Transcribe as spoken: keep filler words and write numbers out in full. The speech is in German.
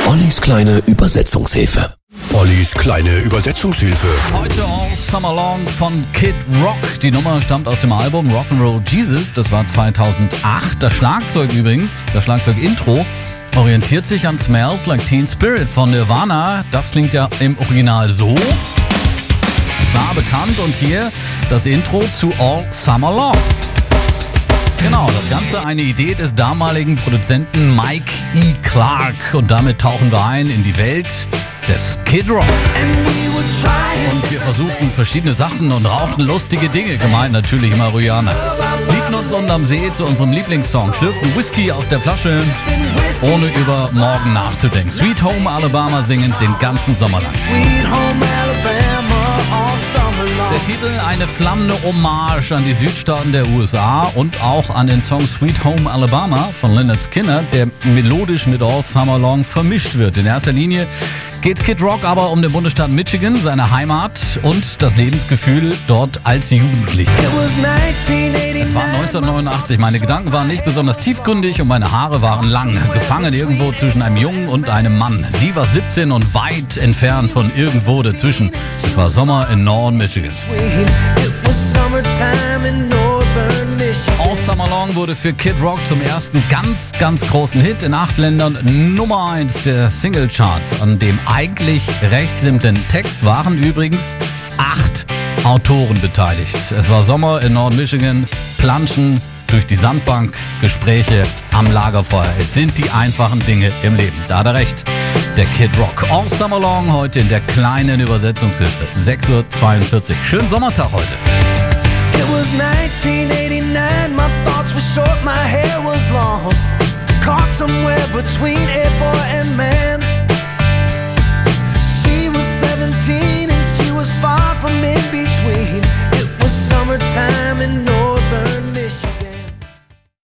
Ollis kleine Übersetzungshilfe. Ollis kleine Übersetzungshilfe. Heute All Summer Long von Kid Rock. Die Nummer stammt aus dem Album Rock'n'Roll Jesus. Das war zweitausendacht. Das Schlagzeug übrigens, das Schlagzeug-Intro, orientiert sich an Smells Like Teen Spirit von Nirvana. Das klingt ja im Original so. War bekannt. Und hier das Intro zu All Summer Long. Genau, das Ganze eine Idee des damaligen Produzenten Mike E. Clark. Und damit tauchen wir ein in die Welt des Kid Rock. Und wir versuchten verschiedene Sachen und rauchten lustige Dinge, gemeint natürlich Marihuana. Liebten uns unterm See zu unserem Lieblingssong, schlürften Whisky aus der Flasche, ohne über morgen nachzudenken. Sweet Home Alabama singend den ganzen Sommer lang. Der Titel eine flammende Hommage an die Südstaaten der U S A und auch an den Song Sweet Home Alabama von Lynyrd Skynyrd, der melodisch mit All Summer Long vermischt wird. In erster Linie geht Kid Rock aber um den Bundesstaat Michigan, seine Heimat und das Lebensgefühl dort als Jugendlicher. Es war neunzehnhundertneunundachtzig, meine Gedanken waren nicht besonders tiefgründig und meine Haare waren lang, gefangen irgendwo zwischen einem Jungen und einem Mann. Sie war siebzehn und weit entfernt von irgendwo dazwischen. Es war Sommer in Norden Michigan. All Summer Long wurde für Kid Rock zum ersten ganz, ganz großen Hit in acht Ländern. Nummer eins der Singlecharts. An dem eigentlich recht simplen Text waren übrigens acht Autoren beteiligt. Es war Sommer in Nord Michigan, Planschen durch die Sandbank, Gespräche am Lagerfeuer. Es sind die einfachen Dinge im Leben. Da hat er recht. Der Kid Rock. All Summer Long heute in der kleinen Übersetzungshilfe. sechs Uhr zweiundvierzig. Schönen Sommertag heute. It was nineteen eighty-nine, my thoughts were short, my hair was long. Caught somewhere between a boy and